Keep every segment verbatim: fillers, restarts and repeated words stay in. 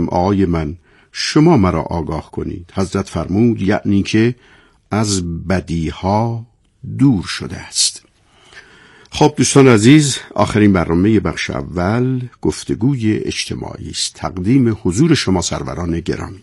آقای من شما مرا آگاه کنید. حضرت فرمود یعنی که از بدیها دور شده است. خب دوستان عزیز، آخرین برنامه بخش اول گفتگوی اجتماعی است. تقدیم حضور شما سروران گرامی.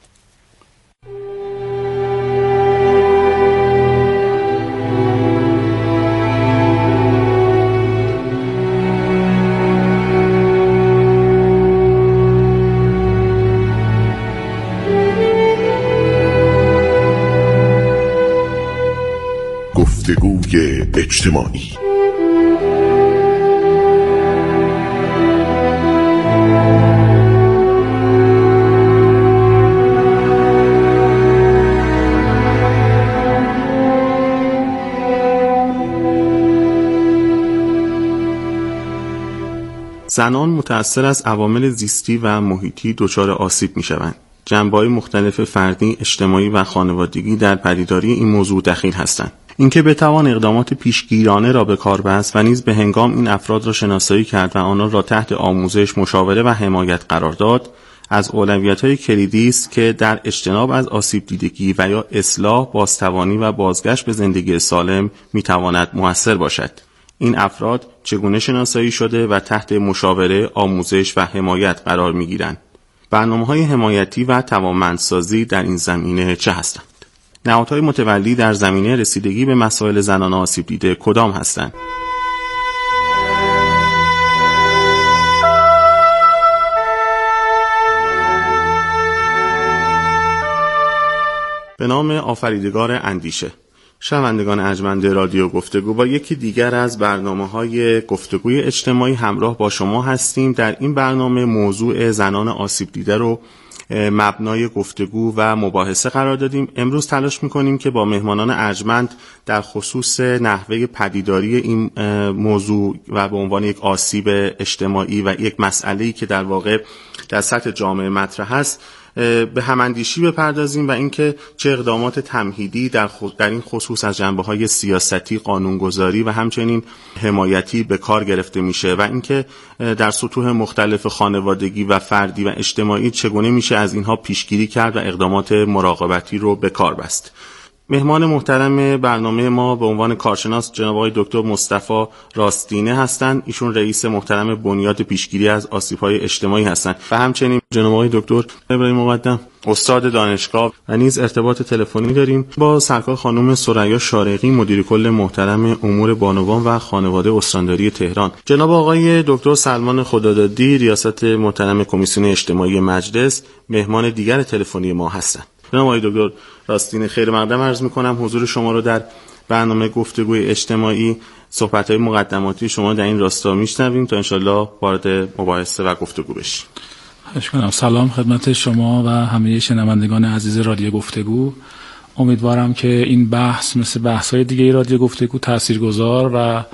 گفتگوی اجتماعی. زنان متأثر از عوامل زیستی و محیطی دچار آسیب می‌شوند. جنبه‌های مختلف فردی، اجتماعی و خانوادگی در پدیداری این موضوع دخیل هستند. اینکه بتوان اقدامات پیشگیرانه را به کار بست و نیز به هنگام این افراد را شناسایی کرد و آنان را تحت آموزش، مشاوره و حمایت قرار داد، از اولویت‌های کلیدی است که در اجتناب از آسیب دیدگی و یا اصلاح، بازتوانی و بازگشت به زندگی سالم می‌تواند مؤثر باشد. این افراد چگونه شناسایی شده و تحت مشاوره، آموزش و حمایت قرار می‌گیرند؟ برنامه‌های حمایتی و توانمندسازی در این زمینه چه هستند؟ نهادهای متولی در زمینه رسیدگی به مسائل زنان آسیب دیده کدام هستند؟ به نام آفریدگار اندیشه. شنوندگان ارجمند رادیو گفتگو، با یکی دیگر از برنامه‌های گفتگوی اجتماعی همراه با شما هستیم. در این برنامه موضوع زنان آسیب دیده رو مبنای گفتگو و مباحثه قرار دادیم. امروز تلاش می‌کنیم که با مهمانان ارجمند در خصوص نحوه پدیداری این موضوع و به عنوان یک آسیب اجتماعی و یک مسئله‌ای که در واقع در سطح جامعه مطرح است به هماندیشی بپردازیم و اینکه چه اقدامات تمهیدی در, در این خصوص از جنبه‌های سیاستی، قانونگذاری و همچنین حمایتی به کار گرفته میشه و اینکه در سطوح مختلف خانوادگی و فردی و اجتماعی چگونه میشه از اینها پیشگیری کرد و اقدامات مراقبتی رو به کار بست. مهمان محترم برنامه ما به عنوان کارشناس جناب آقای دکتر مصطفی راستینه هستند. ایشون رئیس محترم بنیاد پیشگیری از آسیب‌های اجتماعی هستند و همچنین جناب آقای دکتر ابراهیم مقدم استاد دانشگاه و نیز ارتباط تلفنی داریم با سرکار خانم ثریا شارقی مدیر کل محترم امور بانوان و خانواده استانداری تهران. جناب آقای دکتر سلمان خدادادی ریاست محترم کمیسیون اجتماعی مجلس مهمان دیگر تلفنی ما هستند. جناب آقای دکتر راستینه خیر مقدم عرض می‌کنم حضور شما رو در برنامه گفتگوی اجتماعی. صحبت‌های مقدماتی شما در این راستا میشنویم تا انشالله وارد مباحثه و گفتگو بشیم. خواهش می‌کنم. سلام خدمت شما و همه شنوندگان عزیز رادیو گفتگو. امیدوارم که این بحث مثل بحث‌های دیگه رادیو گفتگو تاثیرگذار و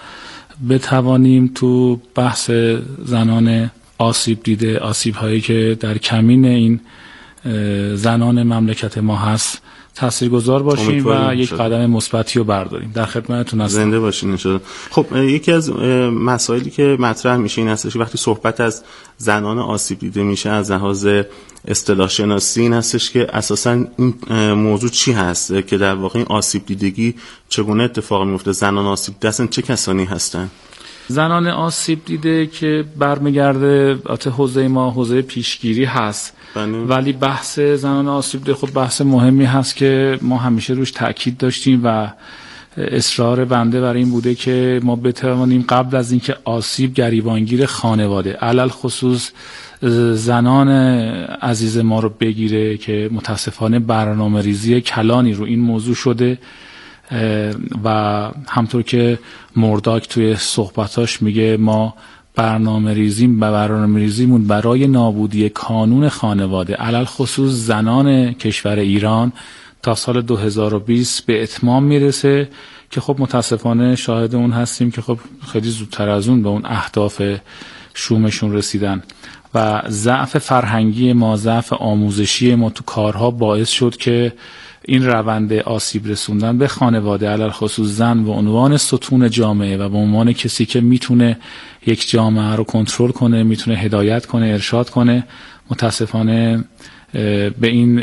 بتوانیم تو بحث زنان آسیب دیده، آسیب‌هایی که در کمین این زنان مملکت ما هست تاثیرگذار باشیم و یک قدم مثبتی رو برداریم. در خدمتتون هستم. زنده باشین ان شاءالله. خب یکی از مسائلی که مطرح میشه این هستش وقتی صحبت از زنان آسیب دیده میشه از لحاظ اصطلاح شناسی این هستش که اساساً این موضوع چی هست که در واقع این آسیب دیدگی چگونه اتفاق میفته؟ زنان آسیب دیده اصلا چه کسانی هستن؟ زنان آسیب دیده که برمیگرده البته حوزه ما حوزه پیشگیری هست بله. ولی بحث زنان آسیب دیده خب بحث مهمی هست که ما همیشه روش تأکید داشتیم و اصرار بنده برای این بوده که ما بتوانیم قبل از اینکه آسیب گریبانگیر خانواده علل خصوص زنان عزیز ما رو بگیره که متاسفانه برنامه ریزی کلانی رو این موضوع شده و همطور که مرداک توی صحبتاش میگه ما برنامه ریزیم و برنامه ریزیمون برای نابودی کانون خانواده علل خصوص زنان کشور ایران تا سال دو هزار و بیست به اتمام میرسه که خب متاسفانه شاهد اون هستیم که خب خیلی زودتر از اون به اون اهداف شومشون رسیدن و ضعف فرهنگی ما، ضعف آموزشی ما تو کارها باعث شد که این روند آسیب رسوندن به خانواده علل خصوص زن به عنوان ستون جامعه و به عنوان کسی که میتونه یک جامعه رو کنترل کنه، میتونه هدایت کنه، ارشاد کنه، متاسفانه به این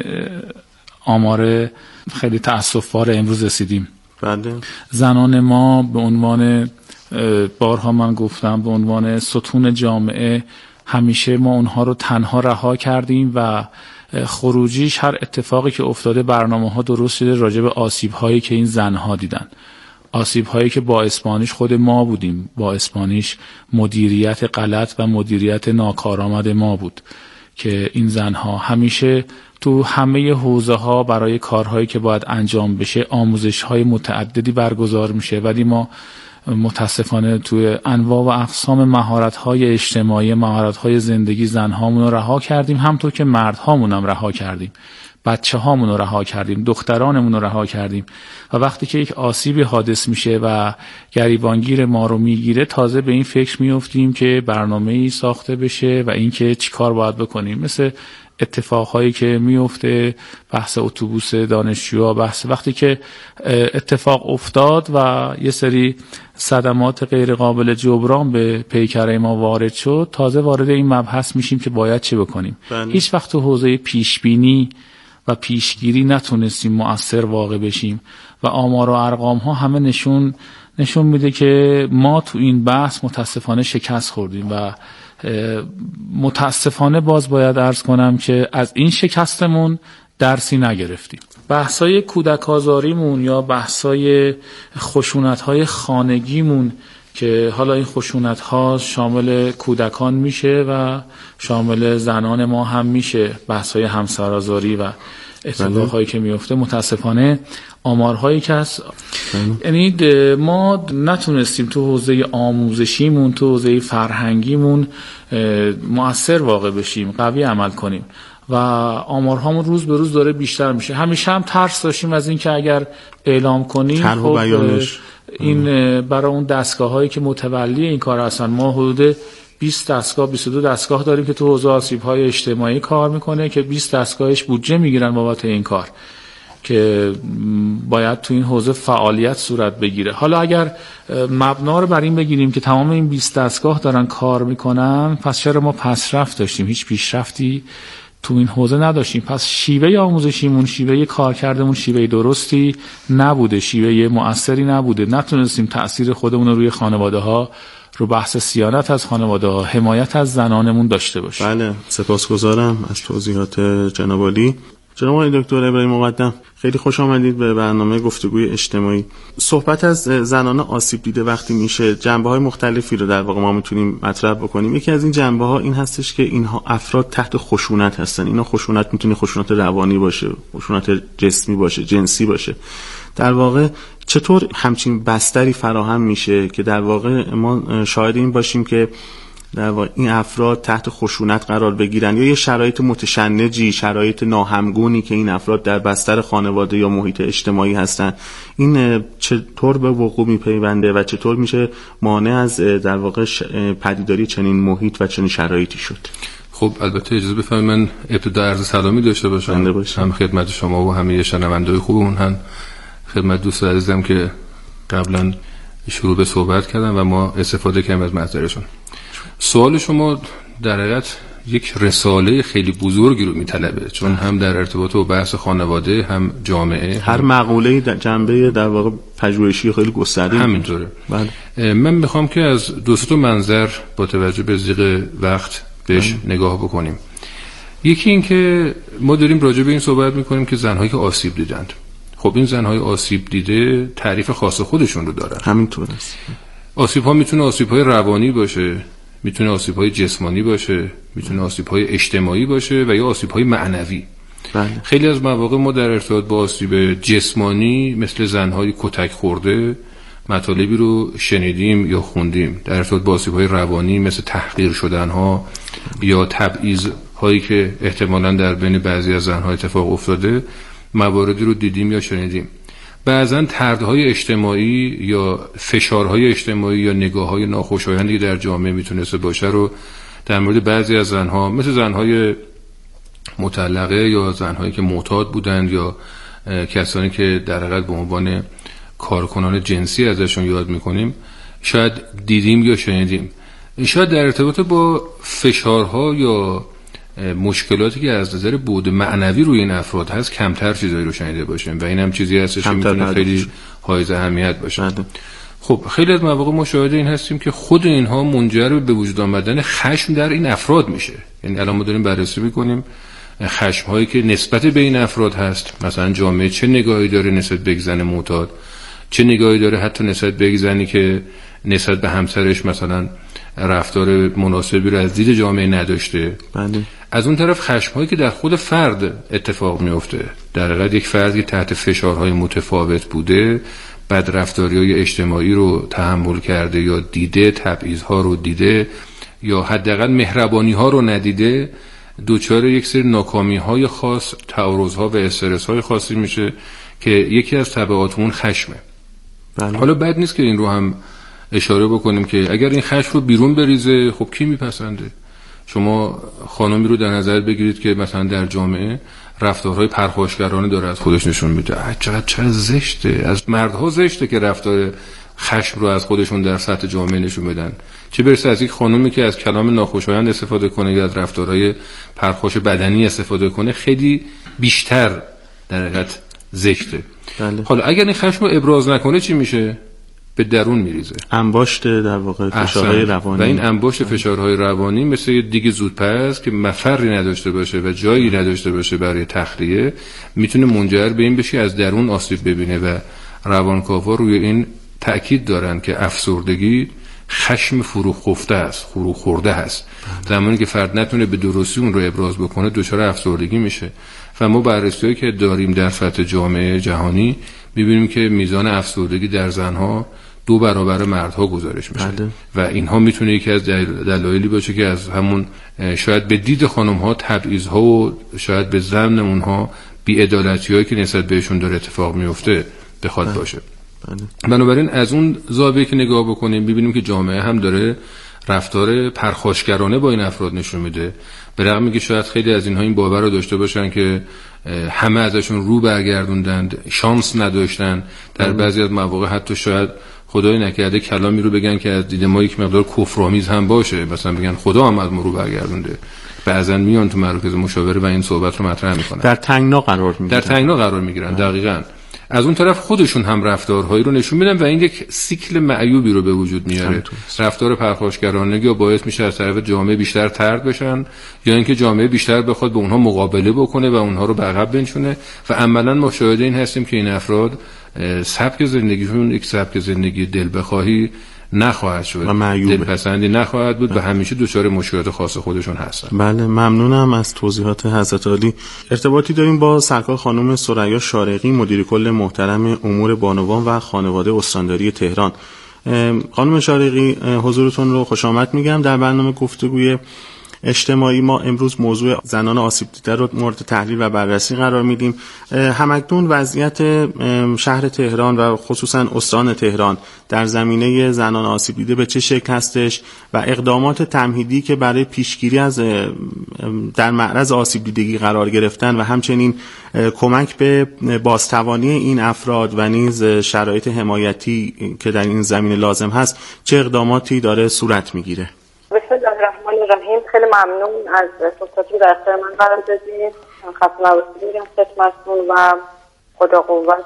آمار خیلی تأسف‌بار امروز رسیدیم. بله. زنان ما به عنوان، بارها من گفتم، به عنوان ستون جامعه همیشه ما اونها رو تنها رها کردیم و خروجیش هر اتفاقی که افتاده برنامه ها درست شده راجع به آسیب هایی که این زنها دیدن، آسیب هایی که با اسپانیش خود ما بودیم، با اسپانیش مدیریت غلط و مدیریت ناکارآمد ما بود که این زنها همیشه تو همه حوزه ها برای کارهایی که باید انجام بشه آموزش های متعددی برگزار میشه، ولی ما متاسفانه توی انواع و اقسام مهارت های اجتماعی، مهارت های زندگی زنهامون رو رها کردیم، همطور که مردهامون هم رها کردیم، بچه هامون رو رها کردیم، دخترانمون رو رها کردیم. و وقتی که یک آسیبی حادث میشه و گریبانگیر ما رو میگیره تازه به این فکر میافتیم که برنامه‌ای ساخته بشه و اینکه چیکار باید بکنیم. مثل اتفاقهایی که میفته، بحث اتوبوس دانشجوها، بحث وقتی که اتفاق افتاد و یه سری صدمات غیر قابل جبران به پیکره ما وارد شد، تازه وارد این مبحث میشیم که باید چه بکنیم. بله. هیچ وقت تو حوزه پیشبینی و پیشگیری نتونستیم مؤثر واقع بشیم و آمار و ارقام ها همه نشون نشون میده که ما تو این بحث متاسفانه شکست خوردیم و متاسفانه باز باید عرض کنم که از این شکستمون درسی نگرفتیم. بحثای کودک آزاریمون یا بحثای خشونت‌های خانگیمون که حالا این خشونت‌ها شامل کودکان میشه و شامل زنان ما هم میشه، بحثای همسرآزاری و اتفاقهایی که میفته، متاسفانه آمارهایی که هست، یعنی ما نتونستیم تو حوزه آموزشیمون، تو حوزه فرهنگیمون مؤثر واقع بشیم، قوی عمل کنیم و آمارهامون روز به روز داره بیشتر میشه. همیشه هم ترس داشتیم از این که اگر اعلام کنیم خب این برای اون دستگاه هایی که متولی این کار هستن، ما حدود بیست دستگاه بیست و دو دستگاه داریم که تو حوزه آسیب‌های اجتماعی کار میکنه که بیست دستگاهش بودجه میگیرن بابت این کار که باید تو این حوزه فعالیت صورت بگیره. حالا اگر مبنا رو بر این بگیریم که تمام این بیست دستگاه دارن کار میکنن، پس چرا ما پسرفت داشتیم، هیچ پیشرفتی تو این حوزه نداشتیم؟ پس شیوه آموزشیمون، شیوه کارکردمون شیوه درستی نبوده، شیوه مؤثری نبوده، نتونستیم تأثیر خودمون رو روی خانواده ها، رو بحث صیانت از خانواده ها، حمایت از زنانمون داشته باشیم. بله، سپاسگزارم از توضیحات جناب عالی. جناب آقای دکتر ابراهیم مقدم، خیلی خوش آمدید به برنامه گفتگوی اجتماعی. صحبت از زنان آسیب دیده وقتی میشه، جنبه‌های مختلفی رو در واقع ما میتونیم مطرح بکنیم. یکی از این جنبه‌ها این هستش که اینها افراد تحت خشونت هستن. اینا خشونت میتونه خشونت روانی باشه، خشونت جسمی باشه، جنسی باشه. در واقع چطور همچین بستری فراهم میشه که در واقع ما شاهد این باشیم که در واقع این افراد تحت خشونت قرار بگیرن، یا یه شرایط متشنجی، شرایط ناهمگونی که این افراد در بستر خانواده یا محیط اجتماعی هستن، این چطور به وقوع میپیونده و چطور میشه مانع از در واقع پدیداری چنین محیط و چنین شرایطی شد؟ خب البته اجازه بفرمایید من ابتدا عرض سلامی داشته باشم، باشم. هم خدمت شما و همه شنونده‌های خوبمون، هم خدمت دوست عزیزم که قبلا شروع به صحبت کردن و ما استفاده کردیم از محضرشون. سوال شما در حقیقت یک رساله خیلی بزرگی رو میطلبه، چون هم در ارتباط با بحث خانواده، هم جامعه، هر مقوله در جنبه در واقع پژوهشی خیلی گسترده همینطوره. بله. من میخوام که از دو تا منظر با توجه به ضیق وقت بهش بله. نگاه بکنیم. یکی این که ما داریم راجع به این صحبت میکنیم که زنهایی که آسیب دیدند، خب این زنهای آسیب دیده تعریف خاص خودشون رو دارن. همینطور است. آسیب ها میتونه آسیب های روانی باشه، میتونه آسیب های جسمانی باشه، میتونه آسیب های اجتماعی باشه و یا آسیب های معنوی. بله. خیلی از مواقع ما در ارتباط با آسیب جسمانی مثل زنهای کتک خورده مطالبی رو شنیدیم یا خوندیم. در ارتباط با آسیب های روانی مثل تحقیر شدن ها یا تبعیض هایی که احتمالاً در بین بعضی از زنها اتفاق افتاده مواردی رو دیدیم یا شنیدیم. بعضاً طردهای اجتماعی یا فشارهای اجتماعی یا نگاه‌های ناخوشایندی در جامعه میتونسته باشه رو در مورد بعضی از زنها مثل زنهای مطلقه یا زنهایی که معتاد بودند یا کسانی که در حقیقت به عنوان کارکنان جنسی ازشون یاد میکنیم شاید دیدیم یا شنیدیم. شاید در ارتباط با فشارها یا مشکلاتی که از نظر بعد معنوی روی این افراد هست کمتر چیزایی رو شنیده باشیم و این هم چیزی هستش که میتونه خیلی حائز اهمیت باشه. خب خیلی از مواقع ما شاهد این هستیم که خود اینها منجر به وجود آمدن خشم در این افراد میشه. یعنی الان ما داریم بررسی میکنیم خشم هایی که نسبت به این افراد هست، مثلا جامعه چه نگاهی داره نسبت به یک زن معتاد، چه نگاهی داره حتی نسبت به یک زنی که نسبت به همسرش مثلا رفتار مناسبی رو از دید جامعه نداشته. بله. از اون طرف خشم‌هایی که در خود فرد اتفاق میفته، در حقیقت یک فردی تحت فشارهای متفاوت بوده، بدرفتاری‌های اجتماعی رو تحمل کرده یا دیده، تبعیض‌ها رو دیده یا حداقل مهربانی‌ها رو ندیده، دوچار یک سری ناکامی‌های خاص، تعارض‌ها و استرس‌های خاصی میشه که یکی از تبعات اون خشمه. بله. حالا بد نیست که این رو هم اشاره بکنیم که اگر این خشم رو بیرون بریزه، خب کی میپسنده؟ شما خانمی رو در نظر بگیرید که مثلا در جامعه رفتارهای پرخاشگرانه داره از خودش نشون میده، چقدر چقدر زشته. از مردها زشته که رفتار خشم رو از خودشون در سطح جامعه نشون بدن، چه برسه از یک خانومی که از کلام ناخوشایند استفاده کنه یا از رفتارهای پرخاش بدنی استفاده کنه، خیلی بیشتر در حقیقت زشته. بله. حالا اگر این خشم رو ابراز نکنه چی میشه؟ به درون میریزه، انباشت در واقع فشارهای روانی، و این انباشت فشارهای روانی مثل یه دیگه زودپس که مفری نداشته باشه و جایی نداشته باشه برای تخلیه، میتونه منجر به این بشه از درون آسیب ببینه و روانکاوا روی این تأکید دارن که افسردگی خشم فرو خفته است، فرو خورده است. زمانی که فرد نتونه به درستی اون رو ابراز بکنه دچار افسردگی میشه. و ما بررسی‌هایی که داریم در سطح جامعه جهانی می‌بینیم که میزان افسردگی در زنها دو برابر مردها گزارش میشه. بله. و اینها میتونه یکی از دلایلی باشه که از همون شاید به دید خانم‌ها تبعیض‌ها و شاید به ضمن اونها بی‌عدالتی‌هایی که نسبت بهشون داره اتفاق میفته بخواد بله. باشه. بله. بنابراین از اون زاویه که نگاه بکنیم می‌بینیم که جامعه هم داره رفتار پرخاشگرانه با این افراد نشون میده، به رغم اینکه شاید خیلی از اینها این باور رو داشته باشن که همه ازشون رو برگردوندند، شانس نداشتن، در بعضی از مواقع حتی شاید خدای نکرده کلامی رو بگن که از دید ما یک مقدار کفرآمیز هم باشه، مثلا بگن خدا هم از ما رو برگردونده. بعضن میان تو مراکز مشاوره و این صحبت رو مطرح میکنن، در تنگنا قرار میگیرن در تنگنا قرار میگیرن دقیقاً. از اون طرف خودشون هم رفتارهایی رو نشون میدن و این یک سیکل معیوبی رو به وجود میاره. رفتار پرخاشگرانه یا باعث میشه از طرف جامعه بیشتر طرد بشن یا اینکه جامعه بیشتر بخواد به اونها مقابله بکنه و اونها رو به عقب بنشونه و عملاً ما شاهد این هستیم که این افراد سبک زندگیشون یک سبک زندگی دل بخواهی نخواهد شد و دلپسندی نخواهد بود و همیشه دچار مشکلات خاص خودشون هستن. بله، ممنونم از توضیحات حضرت عالی. ارتباطی داریم با سرکار خانم ثریا شارقی، مدیر کل محترم امور بانوان و خانواده استانداری تهران. خانم شارقی، حضورتون رو خوش آمد میگم در برنامه گفتگوی اجتماعی. ما امروز موضوع زنان آسیب دیده رو مورد تحلیل و بررسی قرار میدیم. همکنون وضعیت شهر تهران و خصوصا استان تهران در زمینه زنان آسیب دیده به چه شکل هستش و اقدامات تمهیدی که برای پیشگیری از در معرض آسیب دیدگی قرار گرفتن و همچنین کمک به بازتوانی این افراد و نیز شرایط حمایتی که در این زمینه لازم هست چه اقداماتی داره صورت میگیره؟ بسم الله الرحمن الرحیم. خیلی ممنون از فرصتی در اختیار من قرار دادید. خسته نباشید میگم خدمتتون و خدا قوت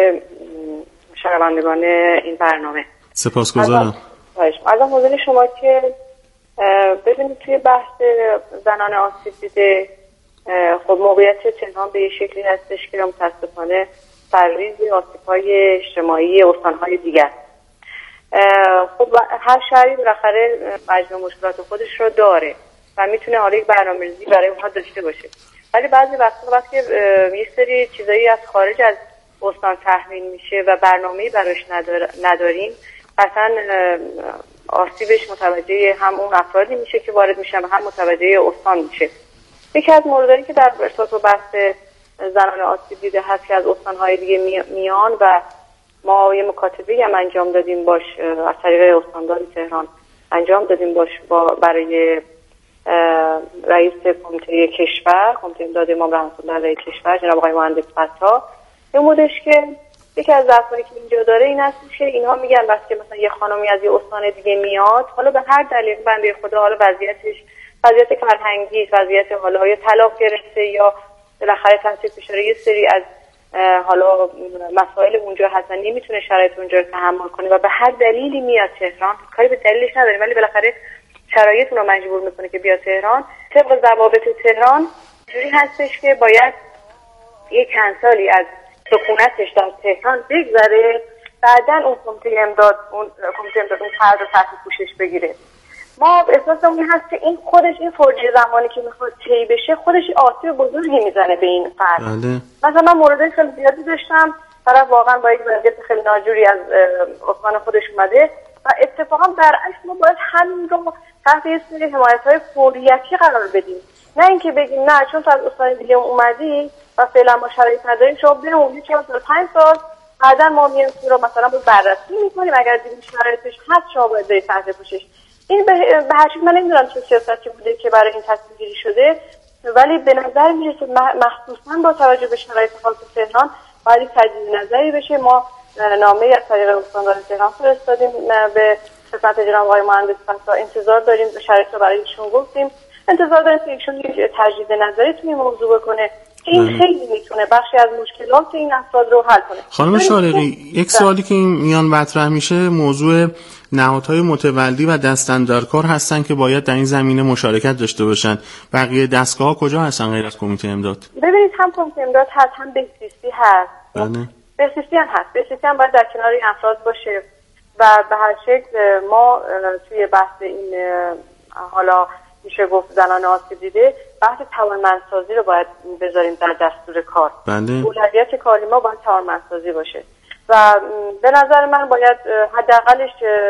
شنوندگان این برنامه. سپاسگزارم. از حضور شما که ببینید توی بحث زنان آسیب دیده خب موقعیت تهران به شکلی هستش که متاسفانه سرریز آسیب‌های اجتماعی استان‌های دیگر. خب هر شهری بالاخره مجموع مشکلات خودش رو داره و میتونه حالا یک برنامه‌ریزی برای اونها داشته باشه، ولی بعضی وقتا وقتی یه سری چیزایی از خارج از استان تحمیل میشه و برنامه‌ای براش نداریم قطعاً آسیبش متوجه هم اون افرادی میشه که وارد میشن و هم متوجه استان میشه. یکی از موردایی که در ارتباط با بحث زنان آسیب دیده هست که از استان‌های دیگه میان و ما یه مکاتبه‌ای هم انجام دادیم باش از طریق استاندار تهران انجام دادیم باش با برای رئیس کمیته کشور، کمیته امداد امام رحمت الله علیه کشور جناب آقای مهندس فتا. یه مودش که یکی از ضعفایی که اینجا داره این است که اینها میگن وقتی مثلا یه خانمی از یه استان دیگه میاد، حالا به هر دلیل بنده خدا حالا وضعیتش وضعیت فرهنگی، وضعیت حالا یا طلاق گرفته یا بالاخره تحت فشار یه سری از حالا مسائل اونجا هستن، نمیتونه شرایط اونجا رو تحمل کنه و به هر دلیلی میاد تهران. کاری به دلیلش نداریم ولی بالاخره شرایط اون رو مجبور میکنه که بیاد تهران. طبق ضوابط تهران جوری هستش که باید یک چند سالی از سکونتش در تهران بگذره، بعدن اون کمیته امداد اون کمیته امداد اون فرد رو تحت پوشش بگیره. ما احساسمون این هست که این خودش این فرجه زمانی که میخواد طی بشه خودش آسیب بزرگی میزنه به این فرد. بله. مثلا من موردای خیلی زیادی داشتم، طرف واقعا با یک وضعیت خیلی ناجوری از استان خودش اومده و اتفاقا برعکس ما باید همین رو تحت یه سری حمایت‌های فوریتی قرار بدیم، نه اینکه بگیم نه چون تو از استان دیگه اومدی و فعلا ما شرایط نداریم شما بمونید چهار سال پنج سال بعدا ما میایم رو مثلا با بررسی میکنیم اگر دیدیم شرایطش هست شما باید برید تحت پوشش. این به هر حال من نمیدونم چه سیاستی بوده که برای این تصمیم گیری شده، ولی به نظر میرسه مخصوصا با توجه به شرایط خاص تهران باید تجدید نظری بشه. ما نامه از طریق استاندار تهران فرستادیم به خدمت جناب آقای مهندس فتا، انتظار داریم شرایط رو برای ایشون گفتیم، انتظار داریم که ایشون یک تجدید نظری توی موضوع بکنه که این خیلی میتونه بخشی از مشکلات این افراد رو حل کنه. خانم شارقی، یک سوالی که این میان مطرح میشه موضوع نهادهای متولی و دستاندرکار هستن که باید در این زمینه مشارکت داشته باشن. بقیه دستگاه‌ها کجا هستن غیر از کمیته امداد؟ ببینید هم کمیته امداد هست، هم بهزیستی هست. بله. بهزیستی هم هست. بهزیستی هم باید در کنار این افراد باشه و به هر شکل ما توی بحث این حالا میشه گفت زنان آسیب دیده بحث توانمندسازی رو باید بذاریم در دستور کار. بله. اولویت کاری ما باید توانمندسازی باشه و به نظر من باید حداقلش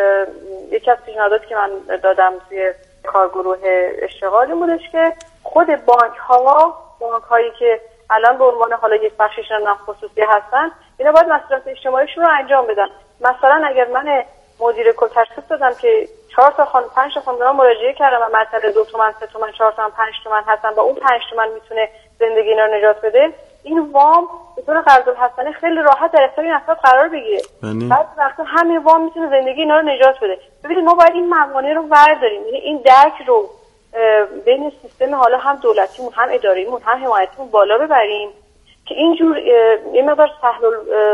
یکی از پیشنهاداتی که من دادم توی کارگروه اشتغالی بودش که خود بانک ها بانک هایی که الان به عنوان حالا یک بخششون خصوصی هستن اینا باید مسئولیت اجتماعیشون رو انجام بدن. مثلا اگر من مدیر کل تشخیص دادم که چهار تا خانم پنج تا خانم مراجعه کردم و مسئله دو تومن سه تومن چهار تومن پنج تومن هستن و اون پنج تومن میتونه زندگی اینا رو نجات بده، این وام به طور قرض‌الحسنه خیلی راحت در اختیار این افراد قرار بگیره. بعد وقتا همین وام میتونه زندگی اینا رو نجات بده. ببینید ما باید این موانع رو برداریم، یعنی این درک رو بین سیستم حالا هم دولتیمون هم اداریمون هم حمایتیمون بالا ببریم که اینجور یه مقدار سهل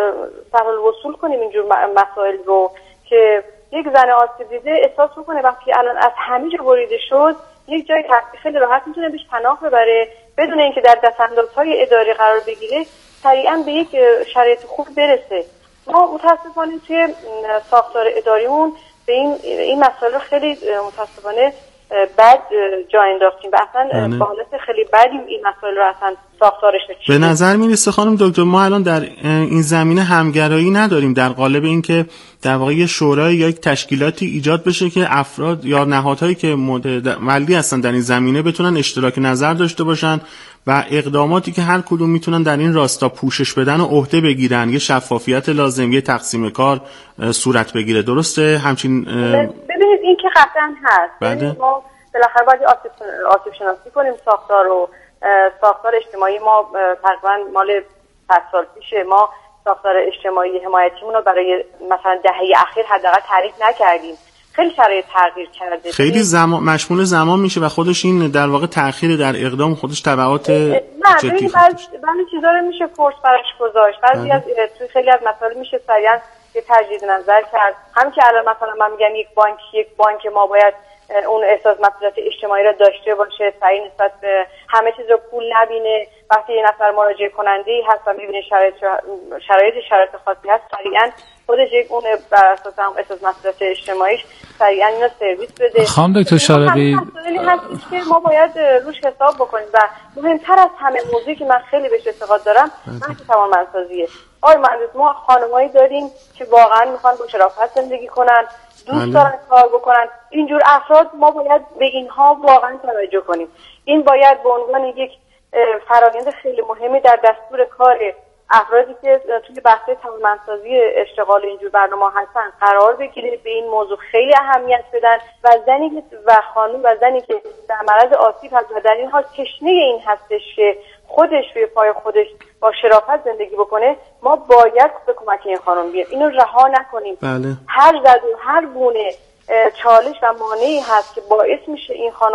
سهل الوصول کنیم اینجور مسائل رو که یک زن آسیب دیده احساس بکنه وقتی الان از همه جا بریده شد یک جای تحقیق خیلی راحت میتونه بهش پناه ببره بدون اینکه در دستاندازهای اداری قرار بگیره، سریعا به یک شرایط خوب برسه. ما متاسفانه توی ساختار اداریمون به این این مسائل رو خیلی متاسفانه بد جا انداختیم و اصلا با حالت خیلی بدی این مسائل رو اصلا ساختارش نچیدیم. به نظر میرسه خانم دکتر ما الان در این زمینه همگرایی نداریم در قالب این که در واقع یه شورای یا یک تشکیلاتی ایجاد بشه که افراد یا نهادهایی که متولی هستن در این زمینه بتونن اشتراک نظر داشته باشن و اقداماتی که هر کدوم میتونن در این راستا پوشش بدن و عهده بگیرن، یه شفافیت لازم، یه تقسیم کار صورت بگیره. درسته همچین ببینید این که قطعا هست. بله. ما بالاخره باید آسیب آسیب شناسی کنیم ساختار رو ساختار اجتماعی ما تقریبا مال صد سال پیشه. ما ساختار اجتماعی حمایتیمون رو برای مثلا دهه اخیر حداقل تعریف نکردیم. خیلی شرایط تغییر کرده، خیلی زمان مشمول زمان میشه و خودش این در واقع تأخیر در اقدام خودش تبعات جدی خواهد داشت. بعضی چیزا رو میشه فورس براش گذاشت، بعضی از توی خیلی از مسائل میشه سریعا یه تجدید نظر کرد. هم که الان مثلا من میگم یک بانک یک بانک ما باید اون احساس مسئولیت اجتماعی را داشته باشه، سریع نسبت به همه چیز رو پول نبینه. وقتی یه نفر مراجعه کننده هست و میبینه شرایط شرایط شرایط خاصی هست، سریعا خودش یک اون بر اساس هم احساس مسئولیت اجتماعیش سریعا اینو سرویس بده. خانم دکتر شارقی هست که ما باید روش حساب بکنیم و مهمتر از همه موضوعی که من خیلی بهش اعتقاد دارم بحث توانمندسازیه. آقای مهندس ما خانمایی داریم که واقعا میخوان با شرافت زندگی کنن، دوست دارن کار بکنن. اینجور افراد ما باید به اینها واقعا توجه کنیم. این باید به عنوان یک فرآیند خیلی مهمی در دستور کار افرادی که توی بحث توانمندسازی اشتغال اینجور برنامه هستن قرار بگیره، به این موضوع خیلی اهمیت بدن و زنی و خانم و زنی که در معرض آسیب هست و در این حال تشنه این هستش که خودش روی پای خودش با شرافت زندگی بکنه، ما باید به کمک این خانم بیایم، اینو رها نکنیم. بله. هر زد و هر گونه چالش و مانعی هست که باعث میشه این خانم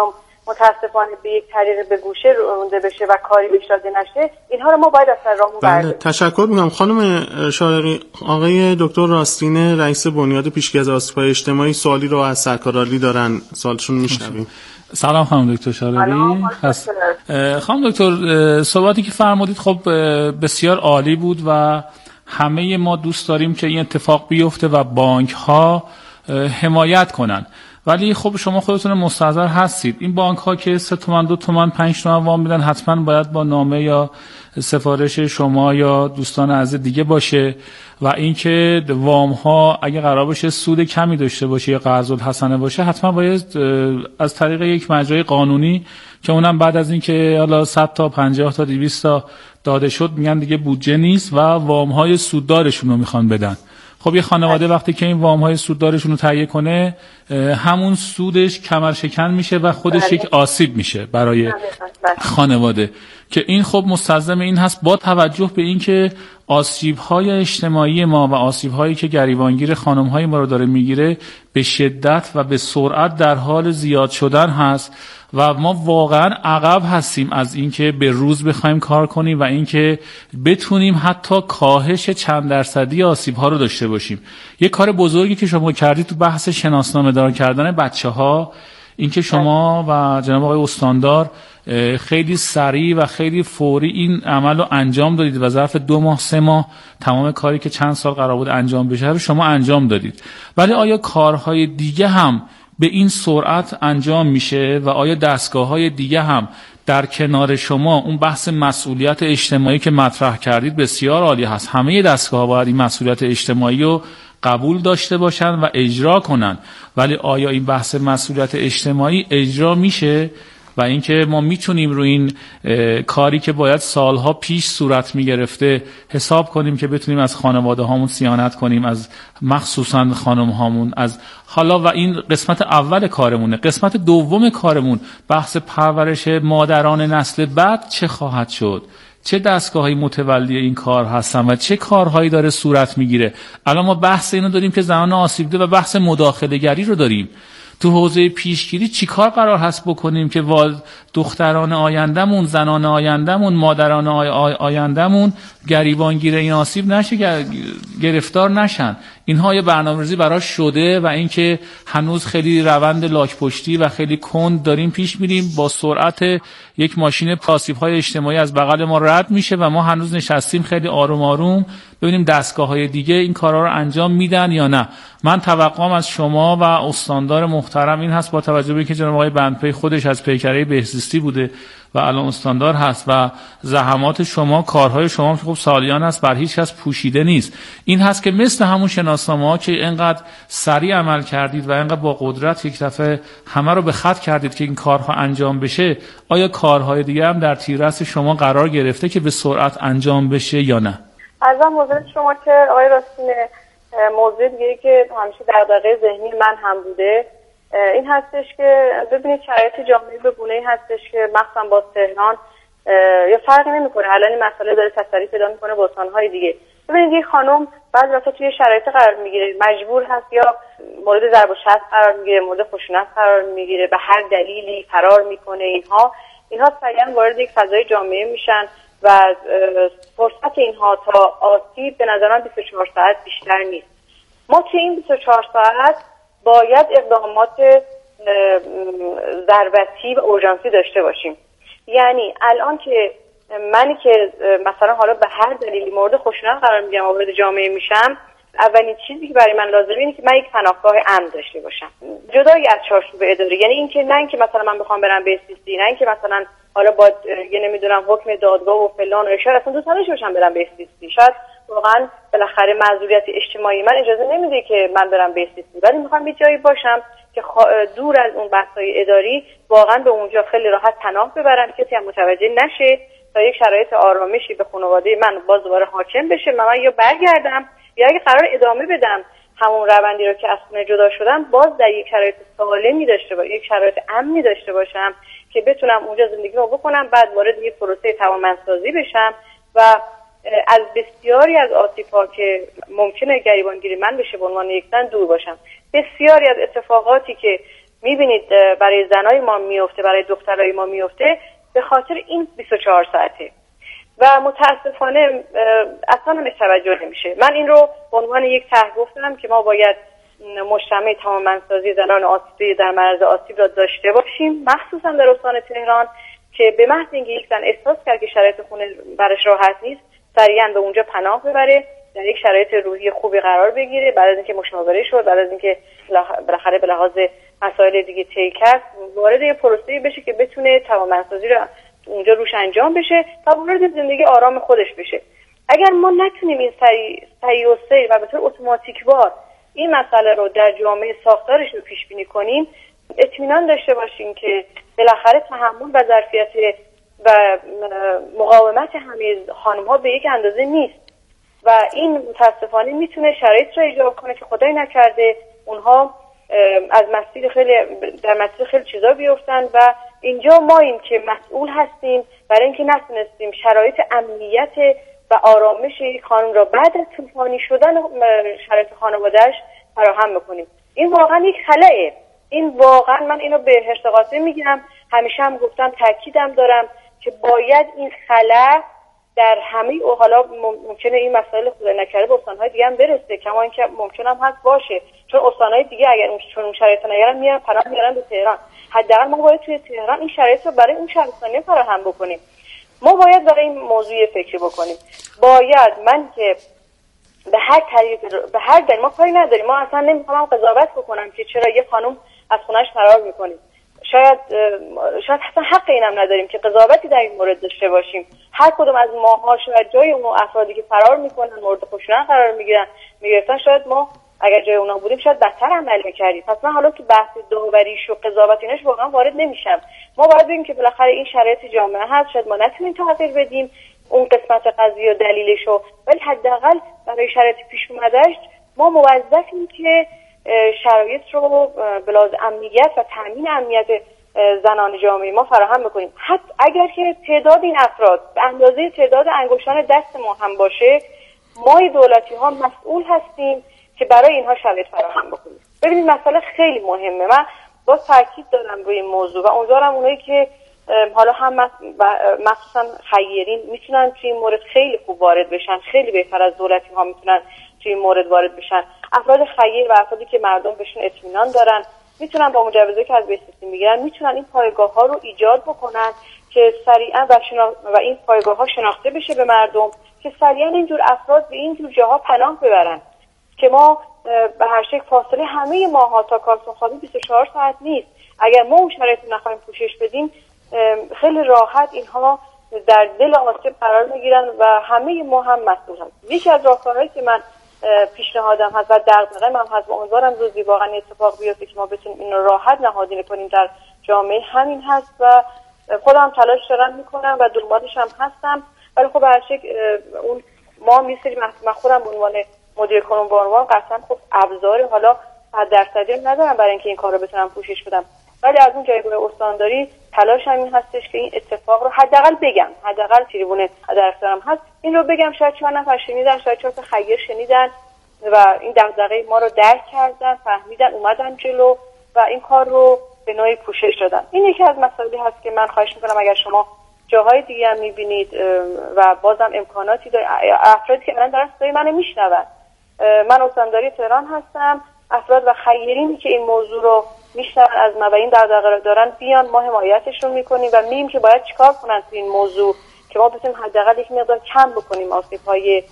متاسفانه به یک طریق به گوشه رونده بشه و کاری بهش داده نشه، اینها رو ما باید از سر راهمون برداریم. بله، تشکر میکنم خانم شارقی. آقای دکتر راستین رئیس بنیاد پیشگیری از آسیب‌های اجتماعی سوالی رو از سرکار عالی دارن، سوالشون میشنویم. سلام خانم دکتر شارقی. خانم دکتر، صحبتی که فرمودید خب بسیار عالی بود و همه ما دوست داریم که این اتفاق بیفته و بانک ها حمایت کنن، ولی خب شما خودتون مستحضر هستید این بانک ها که سه تومن دو تومن پنج تومن وام میدن حتما باید با نامه یا سفارش شما یا دوستان عزیز دیگه باشه و اینکه وام ها اگه قرار باشه سود کمی داشته باشه یا قرض الحسنه باشه حتما باید از طریق یک مجرای قانونی که اونم بعد از اینکه حالا صد تا پنجاه تا دویست تا داده شد میگن دیگه بودجه نیست و وام های سوددارشون رو میخوان بدن. خب یه خانواده وقتی که این وام های سوددارشون رو تهیه کنه همون سودش کمر شکن میشه و خودش یک آسیب میشه برای خانواده که این خب مستلزم این هست با توجه به این که آسیب های اجتماعی ما و آسیب هایی که گریبانگیر خانم های ما رو داره میگیره به شدت و به سرعت در حال زیاد شدن هست و ما واقعا عقب هستیم از اینکه به روز بخوایم کار کنیم و اینکه بتونیم حتی کاهش چند درصدی آسیب ها رو داشته باشیم. یه کار بزرگی که شما کردید تو بحث شناسنامه دار کردن بچه ها، اینکه شما و جناب آقای استاندار خیلی سریع و خیلی فوری این عمل رو انجام دادید و ظرف دو ماه سه ماه تمام کاری که چند سال قرار بود انجام بشه رو شما انجام دادید. ولی آیا کارهای دیگه هم به این سرعت انجام میشه و آیا دستگاه‌های دیگه هم در کنار شما اون بحث مسئولیت اجتماعی که مطرح کردید بسیار عالی هست، همه دستگاه‌ها باید این مسئولیت اجتماعی رو قبول داشته باشن و اجرا کنن، ولی آیا این بحث مسئولیت اجتماعی اجرا میشه و اینکه ما میتونیم روی این کاری که باید سالها پیش صورت میگرفته حساب کنیم که بتونیم از خانواده هامون صیانت کنیم، از مخصوصا خانم هامون، از حالا و این قسمت اول کارمونه. قسمت دوم کارمون بحث پرورش مادران نسل بعد چه خواهد شد، چه دستگاهی متولی این کار هستن و چه کارهایی داره صورت میگیره. الان ما بحث اینو داریم که زنان آسیب دیده و بحث مداخله گری رو داریم. تو حوزه پیشگیری چی کار قرار هست بکنیم که دختران آیندهمون، زنان آیندهمون، مادران آیندهمون گریبانگیر این آسیب نشه، گرفتار نشن. اینها یه برنامه‌ریزی براش شده و اینکه هنوز خیلی روند لاک پشتی و خیلی کند داریم پیش میریم، با سرعت یک ماشین آسیب‌های اجتماعی از بغل ما رد میشه و ما هنوز نشستیم خیلی آروم آروم ببینیم دستگاه‌های دیگه این کارا رو انجام میدن یا نه. من توقعم از شما و استاندار محترم این هست، با توجه به اینکه جناب آقای بندپی خودش از پیکره بهزیستی بوده و الان استاندار هست و زحمات شما، کارهای شما خب سالیان است، بر هیچ کس پوشیده نیست، این هست که مثل همون شناسنامه‌ها که اینقدر سریع عمل کردید و اینقدر با قدرت یک دفعه همه رو به خط کردید که این کارها انجام بشه، آیا کارهای دیگه هم در تیررس شما قرار گرفته که به سرعت انجام بشه یا نه؟ ازم حضرت شما که آقای راستین، موضوع دیگه که همیشه دغدغه ذهنی من هم بوده این هستش که ببینید شرایط جامعه به گونه‌ای هستش که مخصوصا با تهران یا فرقی نمی‌کنه، الان این مسئله داره تسری پیدا می‌کنه با استان‌های دیگه. ببینید یه خانم بعضی وقتا توی شرایط قرار میگیره، مجبور هست یا مورد ضرب و شتم قرار میگیره، مورد خشونت قرار میگیره، به هر دلیلی فرار میکنه، اینها اینها سریعا وارد یک فضای جامعه میشن و فرصت اینها تا آسیب به نظر من بیست و چهار ساعت بیشتر نیست. ما توی این بیست و چهار ساعت باید اقدامات ضربتی و اورژانسی داشته باشیم. یعنی الان که منی که مثلا حالا به هر دلیلی مورد خشونت قرار میگیرم، وارد جامعه میشم، اولین چیزی که برای من لازمه اینه که من یک پناهگاه امن داشته باشم، جدای از چارچوب اداری. یعنی اینکه نه اینکه مثلا من بخوام برم به استیسی، نه اینکه مثلا حالا با یه نمیدونم حکم دادگاه و فلان و شاید اصلا دوست نداشته باشم برم به استیسی، شاید واقعا بالاخره معذوریت اجتماعی من اجازه نمیده که من برم به استیسی، ولی میخوام یه جایی باشم که دور از اون بحث‌های اداری واقعا به اونجا خیلی راحت پناه ببرم، کسی هم متوجه نشه، تا یک شرایط آرامشی به خانواده من باز دوباره حاکم بشه، من یا برگردم یا اگه قرار ادامه بدم همون روندی رو که از خونه جدا شدم، باز در یک شرایط سالمی داشته باشم، یک شرایط امنی داشته باشم که بتونم اونجا زندگیمو بکنم، بعد وارد یک پروسه توانمندسازی بشم و از بسیاری از آسیب‌ها که ممکنه گریبانگیری من بشه به عنوان یک زن دور باشم. بسیاری از اتفاقاتی که میبینید برای زنای ما میفته، برای دخترای ما میفته، به خاطر این بیست و چهار ساعته و متاسفانه اصلا هم توجه نمیشه. من این رو به عنوان یک طرح گفتم که ما باید مجتمع توانمندسازی زنان آسیب در معرض آسیب را داشته باشیم، مخصوصا در استان تهران، که به محض اینکه یک زن احساس کرد که شرایط خونه برش راحت نیست، سریعا به اونجا پناه ببره، در یک شرایط روحی خوبی قرار بگیره، بعد از اینکه مشاوره شد، بعد از اینکه بالاخره به لحاظ مسائل دیگه طی کرد، وارد یه پروسه‌ای بشه که بتونه توانمندسازی رو اونجا روش انجام بشه تا وارد زندگی آرام خودش بشه. اگر ما نتونیم این سعی و سیر و به طور اتوماتیکوار این مسئله رو در جامعه ساختارش رو پیش بینی کنیم، اطمینان داشته باشیم که بالاخره تحمل و ظرفیت و مقاومت همه خانم‌ها به یک اندازه نیست و این متاسفانه میتونه شرایط رو ایجاد کنه که خدای نکرده اونها از مسیر خیلی در مسیر خیلی چیزا بیفتن و اینجا ماییم که مسئول هستیم برای اینکه نتونستیم شرایط امنیت و آرامش یک خانم را بعد از طوفانی شدن شرایط خانواده‌اش فراهم بکنیم. این واقعا یک خلأه. این واقعا من اینو به حرص قاطع میگم، همیشه هم گفتم، تاکیدم دارم که باید این خلأ در همه او، حالا ممکنه این مسائل خدا نکرده به استان‌های دیگه هم برسه، کما اینکه ممکنه هم هست باشه، چون استان‌های دیگه اگر اون چون اون شرایط نگرن میارن پناه میارن به تهران. حداقل ما باید توی تهران این شرایط رو برای اون شهرستانی فراهم بکنیم. ما باید برای این موضوع فکری بکنیم. باید من که به هر طریق به هر دلیل ما کاری نداریم، ما اصلا نمیخوام قضاوت بکنم که چرا یه خانم از خونه‌اش فرار میکنه. شاید شاید اصلا حق اینم نداریم که قضاوتی در این مورد داشته باشیم. هر کدوم از ماها شاید جای اون افرادی که فرار میکنن مورد خشونت قرار میگیرن میگرفتن، شاید ما اگر جای اونا بودیم شاید بدتر عمل میکردیم. پس من حالا که بحث داوریش و قضاوت ایناش واقعا وارد نمیشم. ما باید ببینیم که بالاخره این شرایط جامعه هست، شاید ما نتونیم تغییر بدیم اون قسمت قضیه و دلیلشو، ولی حداقل برای شرایط پیش اومدهش ما موظفیم که شرایط رو به لحاظ امنیت و تامین امنیت زنان جامعه ما فراهم بکنیم. حتی اگر که تعداد این افراد به اندازه تعداد انگشتان دست ما هم باشه، ما دولتی ها مسئول هستیم که برای اینها شرایط فراهم بکنیم. ببینید مسئله خیلی مهمه. من با تاکید دارم روی این موضوع و امیدوارم اونایی که حالا هم مخصوصا خیرین میتونن توی این مورد خیلی خوب وارد بشن، خیلی بهتر از دولتی ها میتونن توی این مورد وارد بشن. افراد خیر و افرادی که مردم بهشون اطمینان دارن میتونن با مجوزی که از بهسیسی میگیرن میتونن این پایگاه ها رو ایجاد بکنن که سریعا و, شنا... و این پایگاه ها شناخته بشه به مردم که سریعا اینجور افراد به اینجور جاها پناه ببرن که ما به هر شکل فاصله همه ماها تا کارتون خوابی بیست و چهار ساعت نیست. اگر ما اون شرایط نخواهیم پوشش بدیم خیلی راحت اینها در دل آسیب قرار میگیرن و همه ما هم مسئول هستیم. یکی از راهکارهایی که من پیشنهادم هست و دغدغه من هست و امیدوارم روزی واقعا اتفاق بیفته که ما بتونیم این رو راحت نهادینه کنیم در جامعه، همین هست و خودم تلاش دارم میکنم و دنبالش هم هستم. ولی خب هر شکل اون ما میسری من خودم به عنوان مدیر کنون به عنوان قطعا خب ابزار حالا صد درصدی ندارم برای اینکه این کار رو بتونم پوشش بدم، ولی از اون جایگاه استانداری تلاش همین هستش که این اتفاق رو حداقل بگم، حداقل تریبون در اختیارم هست این رو بگم. شاید چهار نفر شنیدن، شاید چهار تا خیر شنیدن و این دغدغه ما رو درک کردن، فهمیدن، اومدن جلو و این کار رو به نوعی پوشش دادن. این یکی از مسائلی هست که من خواهش میکنم اگر شما جاهای دیگه هم میبینید و بازم امکاناتی داره، افرادی که الان دارن صدای منو میشنون، من استانداری تهران هستم، افراد و خیرینی که این موضوع رو میشنون از ما و این دغدغه رو دارن بیان، ما حمایتشون میکنیم و میگیم که باید چیکار کنن تو این موضوع که ما بتونیم حداقل یک مقدار کم بکنیم آسیب‌های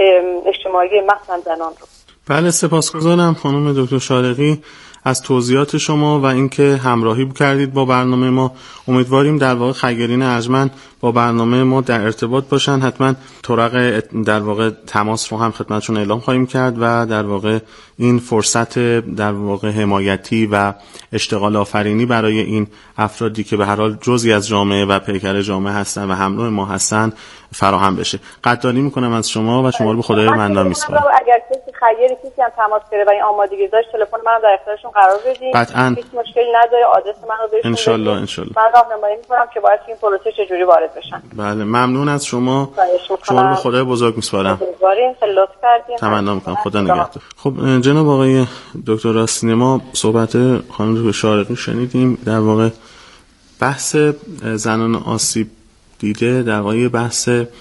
اجتماعی مخصوصا زنان رو. بله، سپاسگزارم خانم دکتر شارقی از توضیحات شما و اینکه همراهی کردید با برنامه ما. امیدواریم در واقع خیرین ارجمند با برنامه ما در ارتباط باشن. حتما طرق در واقع تماس رو هم خدمتشون اعلام خواهیم کرد و در واقع این فرصت در واقع حمایتی و اشتغال آفرینی برای این افرادی که به هر حال جزئی از جامعه و پیکر جامعه هستن و همراه ما هستن فراهم بشه. قدردانی میکنم از شما و شما رو به خدای منان میسپارم. اگر کسی خیلی کسی هم تماس گرفت و این آمادگی داشت تلفن منم در اختیارشون قرار بدین. قطعاً هیچ مشکلی نداره، آدرس منو بهشون ان شاء الله ان شاء الله. من راهنمایی میکنم که باید این پروسه چجوری وارد بشن. بله ممنون از شما. شما رو به خدای بزرگ میسپارم. خیلی لطف کردین. تمنا میکنم خدا نگهدار. خب جناب آقای دکتر راستین، ما صحبت خانم شارقی شنیدیم. در واقع بحث زنان آسیب دیده در واقع بحث